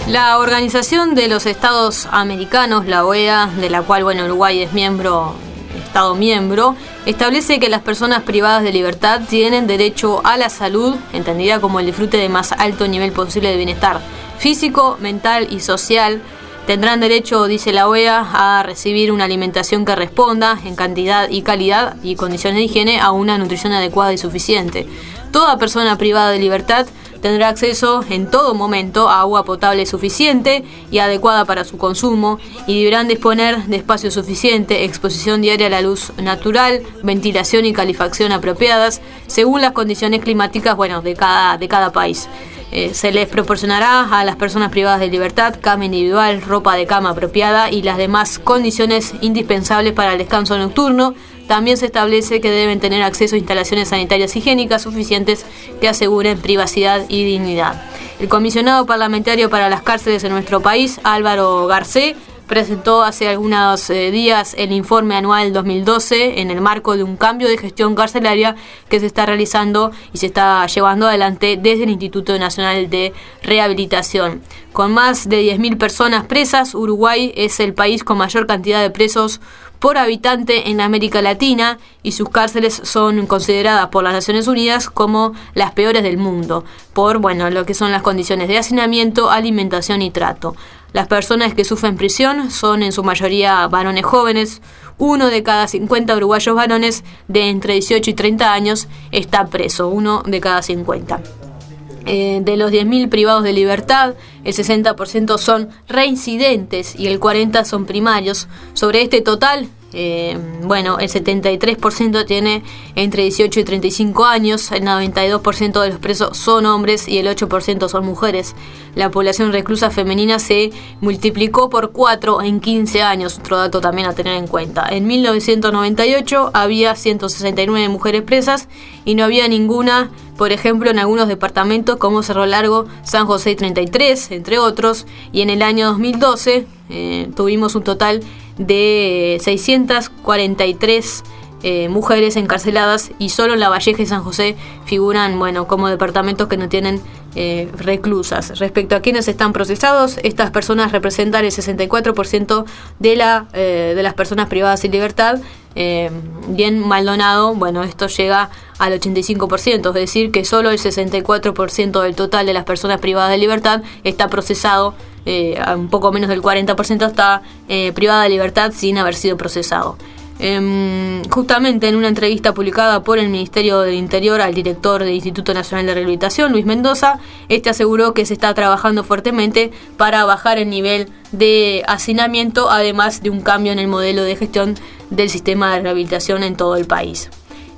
La Organización de los Estados Americanos, la OEA, de la cual Uruguay es Estado miembro, establece que las personas privadas de libertad tienen derecho a la salud, entendida como el disfrute de más alto nivel posible de bienestar físico, mental y social. Tendrán derecho, dice la OEA, a recibir una alimentación que responda en cantidad y calidad y condiciones de higiene a una nutrición adecuada y suficiente. Toda persona privada de libertad tendrá acceso en todo momento a agua potable suficiente y adecuada para su consumo y deberán disponer de espacio suficiente, exposición diaria a la luz natural, ventilación y calefacción apropiadas según las condiciones climáticas de cada país. Se les proporcionará a las personas privadas de libertad cama individual, ropa de cama apropiada y las demás condiciones indispensables para el descanso nocturno. También se establece que deben tener acceso a instalaciones sanitarias higiénicas suficientes que aseguren privacidad y dignidad. El comisionado parlamentario para las cárceles en nuestro país, Álvaro Garcé, presentó hace algunos días el informe anual 2012 en el marco de un cambio de gestión carcelaria que se está realizando y se está llevando adelante desde el Instituto Nacional de Rehabilitación. Con más de 10.000 personas presas, Uruguay es el país con mayor cantidad de presos por habitante en América Latina y sus cárceles son consideradas por las Naciones Unidas como las peores del mundo por lo que son las condiciones de hacinamiento, alimentación y trato. Las personas que sufren prisión son en su mayoría varones jóvenes. 1 de cada 50 uruguayos varones de entre 18 y 30 años está preso, 1 de cada 50. De los 10.000 privados de libertad, el 60% son reincidentes y el 40% son primarios. Sobre este total, el 73% tiene entre 18 y 35 años, el 92% de los presos son hombres y el 8% son mujeres. La población reclusa femenina se multiplicó por 4 en 15 años, otro dato también a tener en cuenta. En 1998 había 169 mujeres presas y no había ninguna, por ejemplo, en algunos departamentos como Cerro Largo, San José y 33, entre otros, y en el año 2012 tuvimos un total de 643 mujeres encarceladas y solo en La Valleja y San José figuran como departamentos que no tienen reclusas. Respecto a quienes están procesados, estas personas representan el 64% de las personas privadas sin libertad. Bien Maldonado, esto llega al 85%, es decir, que solo el 64% del total de las personas privadas de libertad está procesado, un poco menos del 40% está privada de libertad sin haber sido procesado. Justamente en una entrevista publicada por el Ministerio del Interior al director del Instituto Nacional de Rehabilitación, Luis Mendoza, aseguró que se está trabajando fuertemente para bajar el nivel de hacinamiento, además de un cambio en el modelo de gestión del sistema de rehabilitación en todo el país.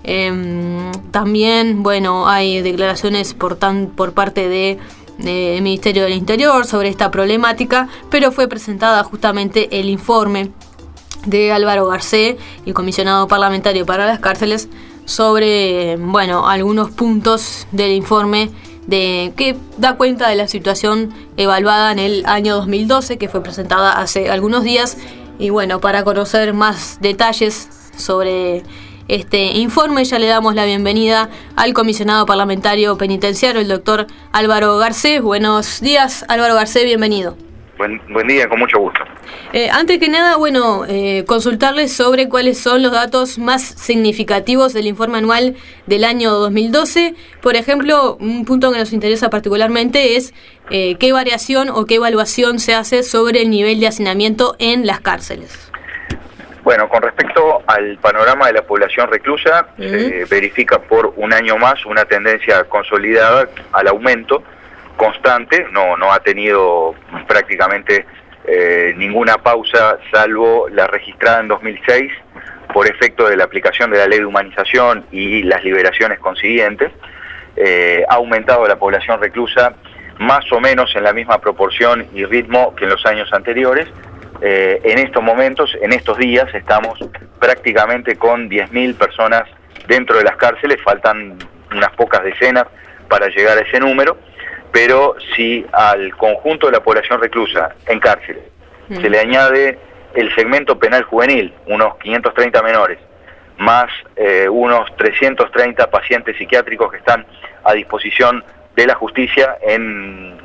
También, hay declaraciones por parte del Ministerio del Interior sobre esta problemática, pero fue presentada justamente el informe de Álvaro Garcé, el comisionado parlamentario para las cárceles, sobre algunos puntos del informe que da cuenta de la situación evaluada en el año 2012, que fue presentada hace algunos días. Y para conocer más detalles sobre este informe, ya le damos la bienvenida al comisionado parlamentario penitenciario, el doctor Álvaro Garcé. Buenos días, Álvaro Garcé, bienvenido. Buen día, con mucho gusto. Antes que nada, consultarles sobre cuáles son los datos más significativos del informe anual del año 2012. Por ejemplo, un punto que nos interesa particularmente es qué variación o qué evaluación se hace sobre el nivel de hacinamiento en las cárceles. Con respecto al panorama de la población reclusa, se verifica por un año más una tendencia consolidada al aumento constante, no ha tenido prácticamente ninguna pausa, salvo la registrada en 2006 por efecto de la aplicación de la ley de humanización y las liberaciones consiguientes. Ha aumentado la población reclusa más o menos en la misma proporción y ritmo que en los años anteriores. En estos momentos, en estos días, estamos prácticamente con 10.000 personas dentro de las cárceles, faltan unas pocas decenas para llegar a ese número. Pero si al conjunto de la población reclusa en cárceles se le añade el segmento penal juvenil, unos 530 menores, más unos 330 pacientes psiquiátricos que están a disposición de la justicia en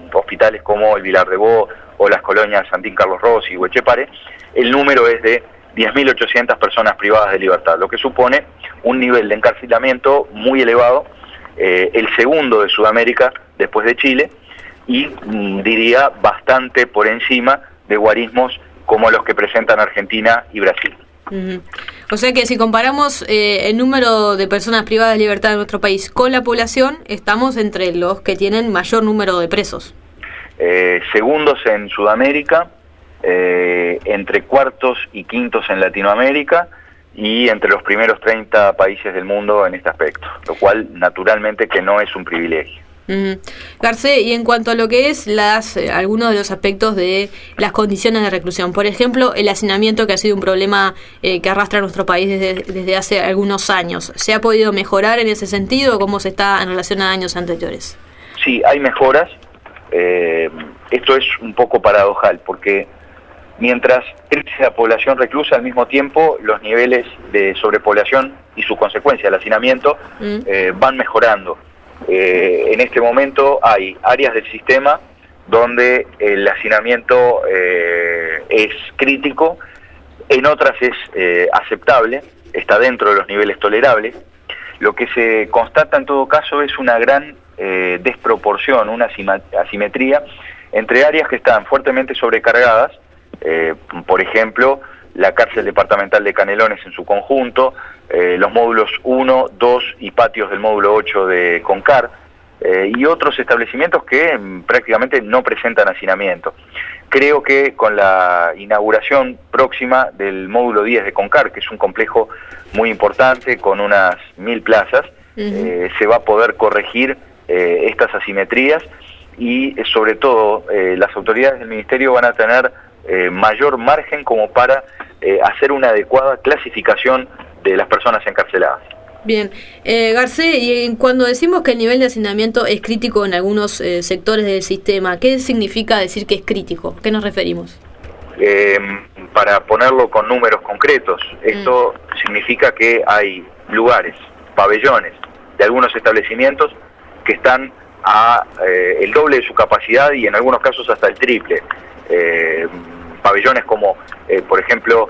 hospitales como el Vilar de Bo o las colonias Santín Carlos Rossi o Etxepare, el número es de 10.800 personas privadas de libertad, lo que supone un nivel de encarcelamiento muy elevado, el segundo de Sudamérica después de Chile, y diría bastante por encima de guarismos como los que presentan Argentina y Brasil. O sea que si comparamos el número de personas privadas de libertad en nuestro país con la población, estamos entre los que tienen mayor número de presos. Segundos en Sudamérica, entre cuartos y quintos en Latinoamérica y entre los primeros 30 países del mundo en este aspecto, lo cual naturalmente que no es un privilegio. Garcés, y en cuanto a lo que es algunos de los aspectos de las condiciones de reclusión, por ejemplo, el hacinamiento, que ha sido un problema que arrastra a nuestro país desde hace algunos años, ¿se ha podido mejorar en ese sentido o cómo se está en relación a años anteriores? Sí, hay mejoras. Esto es un poco paradojal porque mientras crece la población reclusa, al mismo tiempo los niveles de sobrepoblación y su consecuencia, el hacinamiento, van mejorando. En este momento hay áreas del sistema donde el hacinamiento es crítico, en otras es aceptable, está dentro de los niveles tolerables. Lo que se constata en todo caso es una gran desproporción, una asimetría entre áreas que están fuertemente sobrecargadas, por ejemplo, la cárcel departamental de Canelones en su conjunto, los módulos 1, 2 y patios del módulo 8 de Concar, y otros establecimientos que prácticamente no presentan hacinamiento. Creo que con la inauguración próxima del módulo 10 de Concar, que es un complejo muy importante con unas 1000 plazas, se va a poder corregir estas asimetrías y sobre todo las autoridades del Ministerio van a tener mayor margen como para hacer una adecuada clasificación de las personas encarceladas. Bien, Garcés, y cuando decimos que el nivel de hacinamiento es crítico en algunos sectores del sistema, ¿qué significa decir que es crítico? ¿A qué nos referimos? Para ponerlo con números concretos, esto significa que hay lugares, pabellones de algunos establecimientos que están a el doble de su capacidad y en algunos casos hasta el triple. Pabellones como, por ejemplo,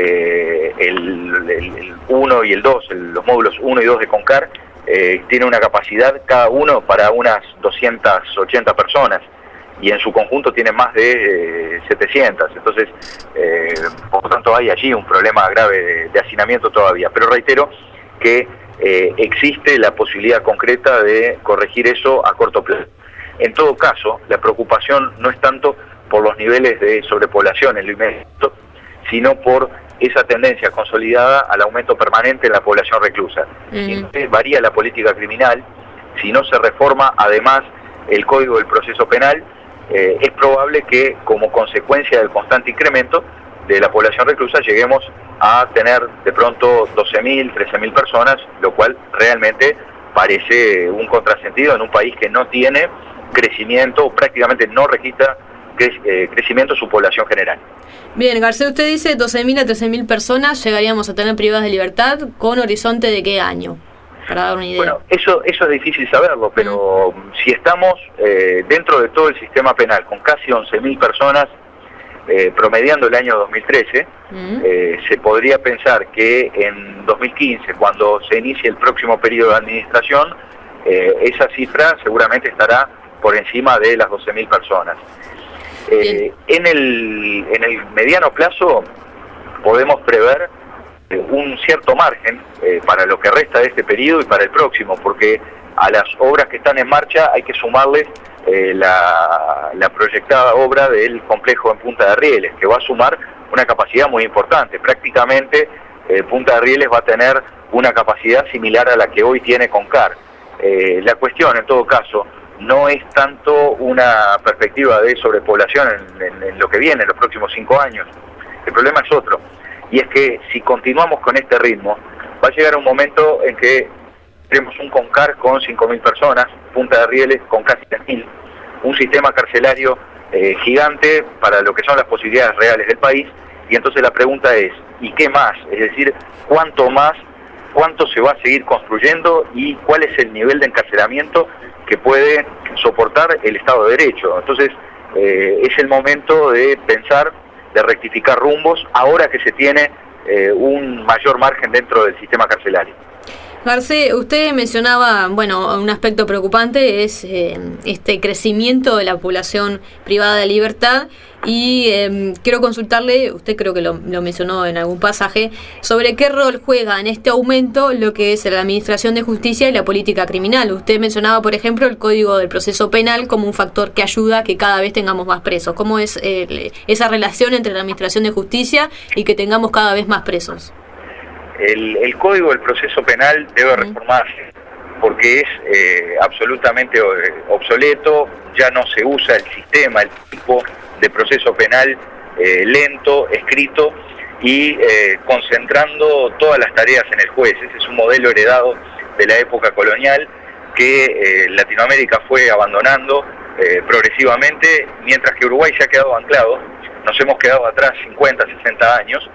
el 1 y el 2, los módulos 1 y 2 de Concar, tiene una capacidad cada uno para unas 280 personas y en su conjunto tiene más de 700. Entonces, por lo tanto, hay allí un problema grave de hacinamiento todavía. Pero reitero que existe la posibilidad concreta de corregir eso a corto plazo. En todo caso, la preocupación no es tanto por los niveles de sobrepoblación en lo inmediato, sino por esa tendencia consolidada al aumento permanente en la población reclusa. Si varía la política criminal, si no se reforma además el Código del Proceso Penal, es probable que como consecuencia del constante incremento de la población reclusa lleguemos a tener de pronto 12.000, 13.000 personas, lo cual realmente parece un contrasentido en un país que no tiene crecimiento, o prácticamente no registra crecimiento su población general. Bien, Garcés, usted dice 12.000 a 13.000 personas llegaríamos a tener privadas de libertad, ¿con horizonte de qué año? Para dar una idea. Bueno, eso es difícil saberlo, pero si estamos dentro de todo el sistema penal con casi 11.000 personas promediando el año 2013, se podría pensar que en 2015, cuando se inicie el próximo periodo de administración, esa cifra seguramente estará por encima de las 12.000 personas. En el mediano plazo podemos prever un cierto margen para lo que resta de este periodo y para el próximo, porque a las obras que están en marcha hay que sumarles la proyectada obra del complejo en Punta de Rieles, que va a sumar una capacidad muy importante. Prácticamente Punta de Rieles va a tener una capacidad similar a la que hoy tiene Concar. La cuestión, en todo caso, no es tanto una perspectiva de sobrepoblación en lo que viene, en los próximos 5 años. El problema es otro, y es que si continuamos con este ritmo, va a llegar un momento en que tenemos un Concar con 5.000 personas, Punta de Rieles con casi 3.000, un sistema carcelario gigante para lo que son las posibilidades reales del país, y entonces la pregunta es, ¿y qué más? Es decir, ¿cuánto más cuánto se va a seguir construyendo y cuál es el nivel de encarcelamiento que puede soportar el Estado de Derecho. Entonces, es el momento de pensar, de rectificar rumbos, ahora que se tiene un mayor margen dentro del sistema carcelario. Garcés, usted mencionaba, bueno, un aspecto preocupante es este crecimiento de la población privada de libertad y quiero consultarle, usted creo que lo mencionó en algún pasaje, sobre qué rol juega en este aumento lo que es la administración de justicia y la política criminal. Usted mencionaba, por ejemplo, el Código del Proceso Penal como un factor que ayuda a que cada vez tengamos más presos. ¿Cómo es esa relación entre la administración de justicia y que tengamos cada vez más presos? El Código del Proceso Penal debe reformarse porque es absolutamente obsoleto, ya no se usa el sistema, el tipo de proceso penal lento, escrito y concentrando todas las tareas en el juez. Ese es un modelo heredado de la época colonial que Latinoamérica fue abandonando progresivamente, mientras que Uruguay se ha quedado anclado, nos hemos quedado atrás 50, 60 años.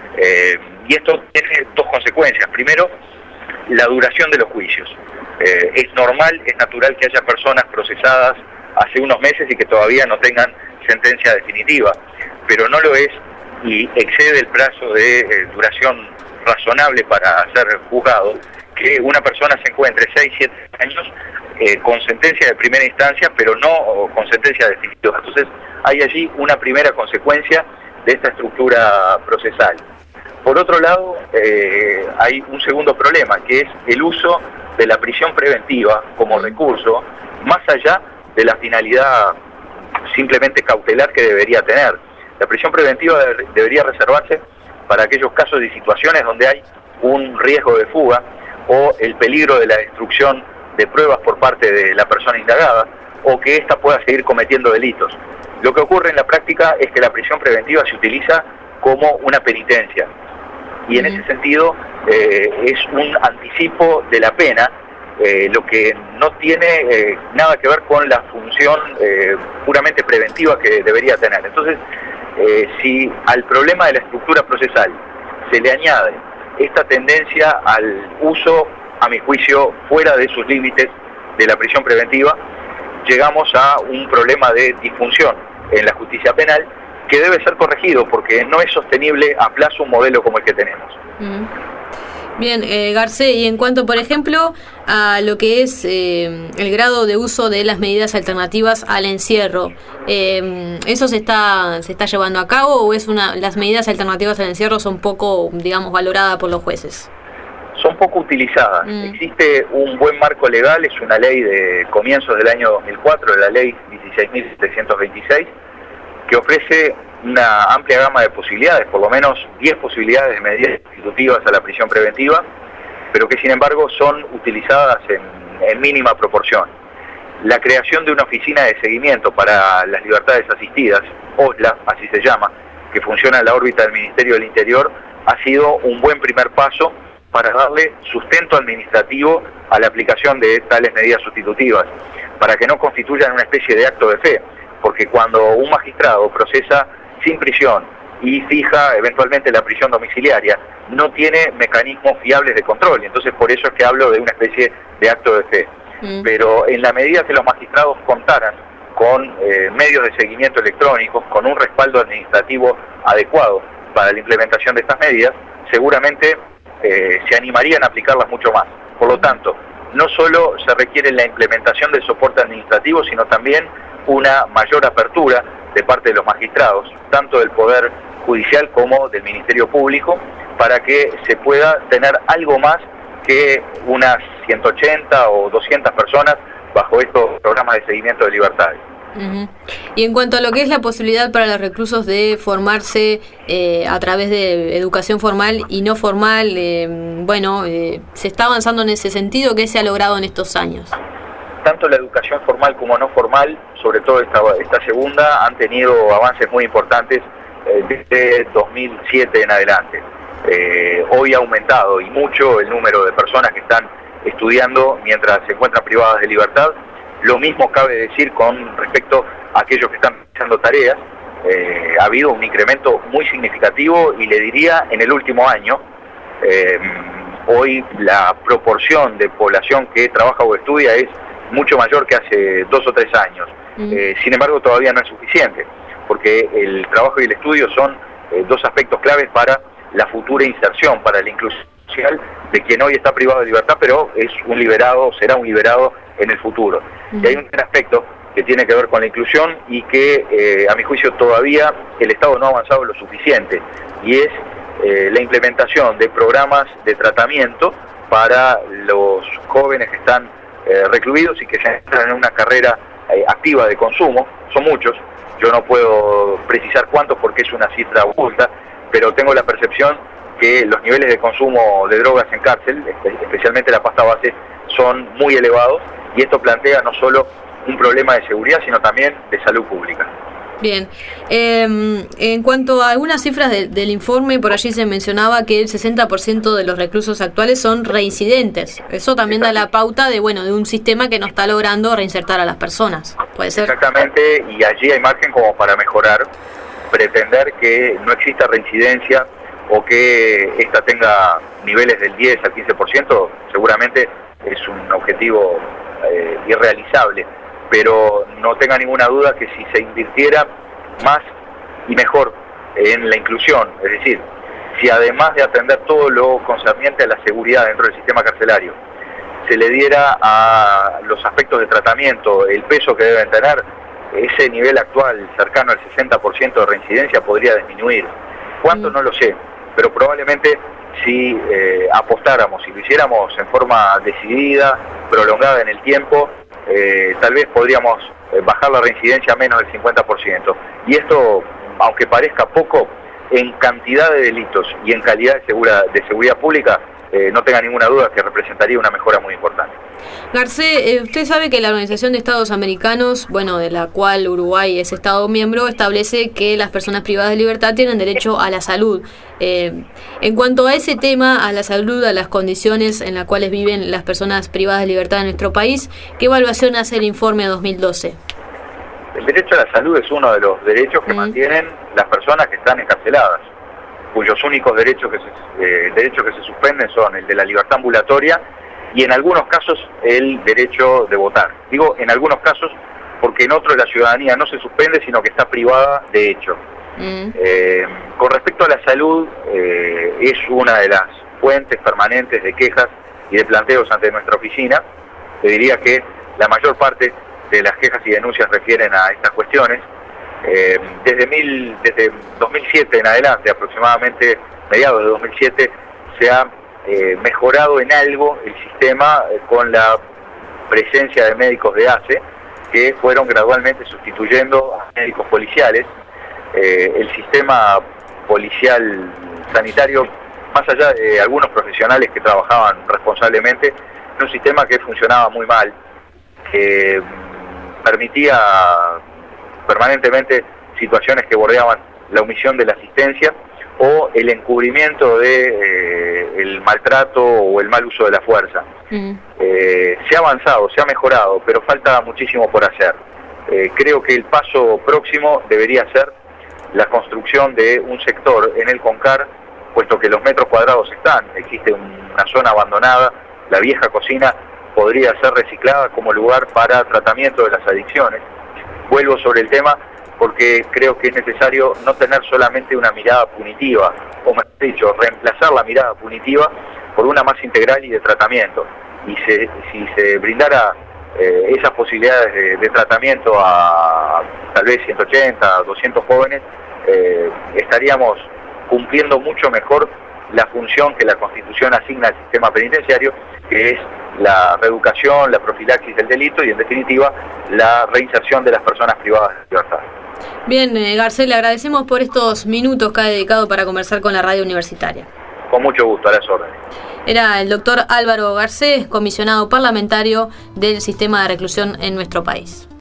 Y esto tiene dos consecuencias. Primero, la duración de los juicios. Es normal, es natural que haya personas procesadas hace unos meses y que todavía no tengan sentencia definitiva, pero no lo es y excede el plazo de duración razonable para ser juzgado, que una persona se encuentre 6, 7 años con sentencia de primera instancia, pero no con sentencia definitiva. Entonces, hay allí una primera consecuencia de esta estructura procesal. Por otro lado, hay un segundo problema, que es el uso de la prisión preventiva como recurso, más allá de la finalidad simplemente cautelar que debería tener. La prisión preventiva debería reservarse para aquellos casos y situaciones donde hay un riesgo de fuga o el peligro de la destrucción de pruebas por parte de la persona indagada o que ésta pueda seguir cometiendo delitos. Lo que ocurre en la práctica es que la prisión preventiva se utiliza como una penitencia. Y en ese sentido es un anticipo de la pena, lo que no tiene nada que ver con la función puramente preventiva que debería tener. Entonces, si al problema de la estructura procesal se le añade esta tendencia al uso, a mi juicio, fuera de sus límites de la prisión preventiva, llegamos a un problema de disfunción en la justicia penal, que debe ser corregido porque no es sostenible a plazo un modelo como el que tenemos. Bien, Garcés, y en cuanto, por ejemplo, a lo que es el grado de uso de las medidas alternativas al encierro, ¿eso se está llevando a cabo o las medidas alternativas al encierro son poco, digamos, valoradas por los jueces? Son poco utilizadas. Existe un buen marco legal, es una ley de comienzos del año 2004, la ley 16.726, que ofrece una amplia gama de posibilidades, por lo menos 10 posibilidades de medidas sustitutivas a la prisión preventiva, pero que sin embargo son utilizadas en mínima proporción. La creación de una oficina de seguimiento para las libertades asistidas, OSLA, así se llama, que funciona en la órbita del Ministerio del Interior, ha sido un buen primer paso para darle sustento administrativo a la aplicación de tales medidas sustitutivas, para que no constituyan una especie de acto de fe, porque cuando un magistrado procesa sin prisión y fija eventualmente la prisión domiciliaria, no tiene mecanismos fiables de control, y entonces por eso es que hablo de una especie de acto de fe. Pero en la medida que los magistrados contaran con medios de seguimiento electrónicos, con un respaldo administrativo adecuado para la implementación de estas medidas, seguramente se animarían a aplicarlas mucho más. Por lo tanto, no solo se requiere la implementación del soporte administrativo, sino también una mayor apertura de parte de los magistrados, tanto del Poder Judicial como del Ministerio Público, para que se pueda tener algo más que unas 180 o 200 personas bajo estos programas de seguimiento de libertades. Y en cuanto a lo que es la posibilidad para los reclusos de formarse a través de educación formal y no formal, se está avanzando en ese sentido. ¿Qué se ha logrado en estos años? Tanto la educación formal como no formal, sobre todo esta segunda, han tenido avances muy importantes desde 2007 en adelante. Hoy ha aumentado y mucho el número de personas que están estudiando mientras se encuentran privadas de libertad. Lo mismo cabe decir con respecto a aquellos que están realizando tareas. Ha habido un incremento muy significativo y le diría en el último año, Hoy la proporción de población que trabaja o estudia es mucho mayor que hace 2 o 3 años. Sin embargo, todavía no es suficiente, porque el trabajo y el estudio son dos aspectos claves para la futura inserción, para la inclusión social de quien hoy está privado de libertad, pero es un liberado, será un liberado en el futuro. Y hay un aspecto que tiene que ver con la inclusión y que, a mi juicio, todavía el Estado no ha avanzado lo suficiente, y es la implementación de programas de tratamiento para los jóvenes que están recluidos y que se entran en una carrera activa de consumo. Son muchos, yo no puedo precisar cuántos porque es una cifra oculta, pero tengo la percepción que los niveles de consumo de drogas en cárcel, especialmente la pasta base, son muy elevados, y esto plantea no solo un problema de seguridad, sino también de salud pública. Bien, en cuanto a algunas cifras del informe, por allí se mencionaba que el 60% de los reclusos actuales son reincidentes. Eso también da la pauta de un sistema que no está logrando reinsertar a las personas. ¿Puede ser? Exactamente, y allí hay margen como para mejorar. Pretender que no exista reincidencia o que esta tenga niveles del 10 al 15%, seguramente es un objetivo irrealizable. Pero no tenga ninguna duda que si se invirtiera más y mejor en la inclusión, es decir, si además de atender todo lo concerniente a la seguridad dentro del sistema carcelario, se le diera a los aspectos de tratamiento el peso que deben tener, ese nivel actual cercano al 60% de reincidencia podría disminuir. ¿Cuánto? No lo sé, pero probablemente si apostáramos, si lo hiciéramos en forma decidida, prolongada en el tiempo, tal vez podríamos bajar la reincidencia a menos del 50%. Y esto, aunque parezca poco, en cantidad de delitos y en calidad de seguridad pública, no tenga ninguna duda que representaría una mejora muy importante. Garcés, usted sabe que la Organización de Estados Americanos, de la cual Uruguay es Estado miembro, establece que las personas privadas de libertad tienen derecho a la salud. En cuanto a ese tema, a la salud, a las condiciones en las cuales viven las personas privadas de libertad en nuestro país, ¿qué evaluación hace el informe 2012? El derecho a la salud es uno de los derechos que mantienen las personas que están encarceladas, cuyos únicos derechos que se suspenden son el de la libertad ambulatoria y en algunos casos el derecho de votar. Digo en algunos casos porque en otros la ciudadanía no se suspende, sino que está privada de hecho. Con respecto a la salud, es una de las fuentes permanentes de quejas y de planteos ante nuestra oficina. Te diría que la mayor parte de las quejas y denuncias refieren a estas cuestiones. Desde 2007 en adelante, aproximadamente mediados de 2007, se ha mejorado en algo el sistema con la presencia de médicos de ACE, que fueron gradualmente sustituyendo a médicos policiales. El sistema policial sanitario, más allá de algunos profesionales que trabajaban responsablemente, era un sistema que funcionaba muy mal, que permitía permanentemente situaciones que bordeaban la omisión de la asistencia o el encubrimiento de el maltrato o el mal uso de la fuerza. Se ha avanzado, se ha mejorado, pero falta muchísimo por hacer. Creo que el paso próximo debería ser la construcción de un sector en el CONCAR, puesto que los metros cuadrados existe una zona abandonada, la vieja cocina podría ser reciclada como lugar para tratamiento de las adicciones. Vuelvo sobre el tema porque creo que es necesario no tener solamente una mirada punitiva, o mejor dicho, reemplazar la mirada punitiva por una más integral y de tratamiento. Y si se brindara esas posibilidades de tratamiento a tal vez 180, 200 jóvenes, estaríamos cumpliendo mucho mejor la función que la Constitución asigna al sistema penitenciario, que es la reeducación, la profilaxis del delito y, en definitiva, la reinserción de las personas privadas de libertad. Bien, Garcés, le agradecemos por estos minutos que ha dedicado para conversar con la radio universitaria. Con mucho gusto, a las órdenes. Era el doctor Álvaro Garcés, comisionado parlamentario del sistema de reclusión en nuestro país.